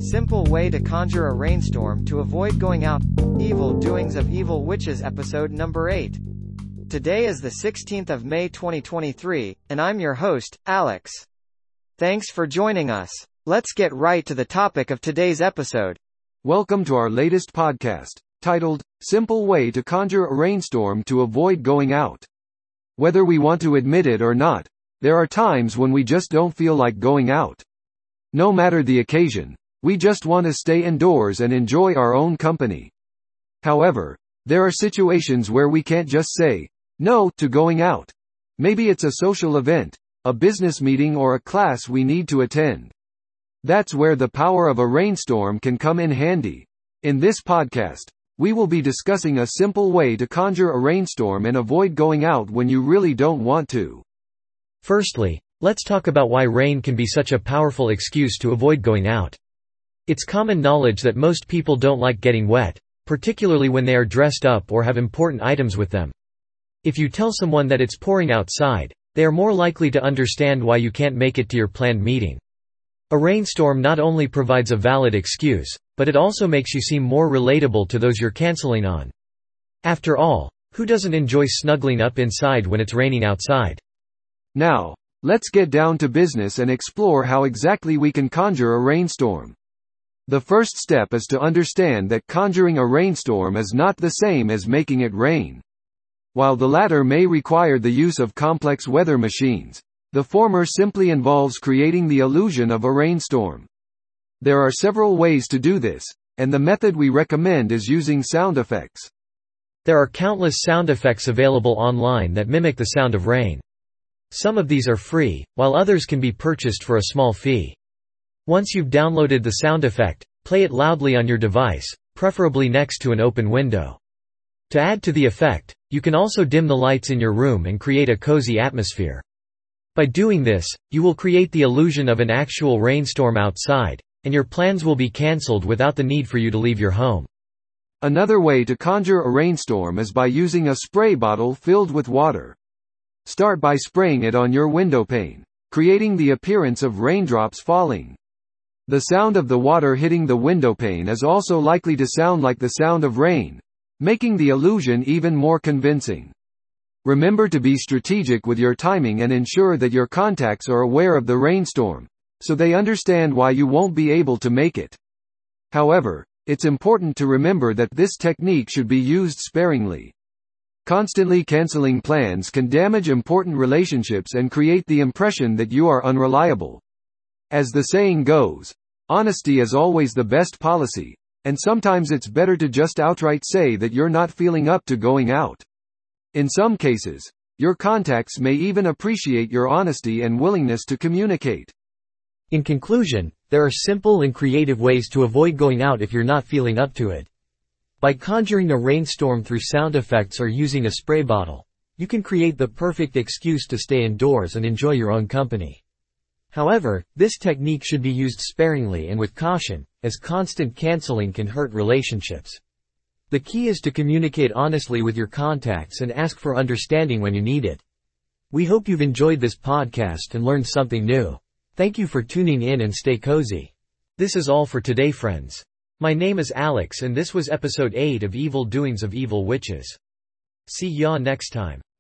Simple way to conjure a rainstorm to avoid going out. Evil Doings of Evil Witches episode number 8. Today is the 16th of May 2023, and I'm your host, Alex. Thanks for joining us. Let's get right to the topic of today's episode. Welcome to our latest podcast, titled, Simple Way to Conjure a Rainstorm to Avoid Going Out. Whether we want to admit it or not, there are times when we just don't feel like going out. No matter the occasion, we just want to stay indoors and enjoy our own company. However, there are situations where we can't just say no to going out. Maybe it's a social event, a business meeting, or a class we need to attend. That's where the power of a rainstorm can come in handy. In this podcast, we will be discussing a simple way to conjure a rainstorm and avoid going out when you really don't want to. Firstly, let's talk about why rain can be such a powerful excuse to avoid going out. It's common knowledge that most people don't like getting wet, particularly when they are dressed up or have important items with them. If you tell someone that it's pouring outside, they are more likely to understand why you can't make it to your planned meeting. A rainstorm not only provides a valid excuse, but it also makes you seem more relatable to those you're canceling on. After all, who doesn't enjoy snuggling up inside when it's raining outside? Now, let's get down to business and explore how exactly we can conjure a rainstorm. The first step is to understand that conjuring a rainstorm is not the same as making it rain. While the latter may require the use of complex weather machines, the former simply involves creating the illusion of a rainstorm. There are several ways to do this, and the method we recommend is using sound effects. There are countless sound effects available online that mimic the sound of rain. Some of these are free, while others can be purchased for a small fee. Once you've downloaded the sound effect, play it loudly on your device, preferably next to an open window. To add to the effect, you can also dim the lights in your room and create a cozy atmosphere. By doing this, you will create the illusion of an actual rainstorm outside, and your plans will be cancelled without the need for you to leave your home. Another way to conjure a rainstorm is by using a spray bottle filled with water. Start by spraying it on your window pane, creating the appearance of raindrops falling. The sound of the water hitting the window pane is also likely to sound like the sound of rain, making the illusion even more convincing. Remember to be strategic with your timing and ensure that your contacts are aware of the rainstorm, so they understand why you won't be able to make it. However, it's important to remember that this technique should be used sparingly. Constantly canceling plans can damage important relationships and create the impression that you are unreliable. As the saying goes, honesty is always the best policy, and sometimes it's better to just outright say that you're not feeling up to going out. In some cases, your contacts may even appreciate your honesty and willingness to communicate. In conclusion, there are simple and creative ways to avoid going out if you're not feeling up to it. By conjuring a rainstorm through sound effects or using a spray bottle, you can create the perfect excuse to stay indoors and enjoy your own company. However, this technique should be used sparingly and with caution, as constant canceling can hurt relationships. The key is to communicate honestly with your contacts and ask for understanding when you need it. We hope you've enjoyed this podcast and learned something new. Thank you for tuning in and stay cozy. This is all for today, friends. My name is Alex and this was episode 8 of Evil Doings of Evil Witches. See ya next time.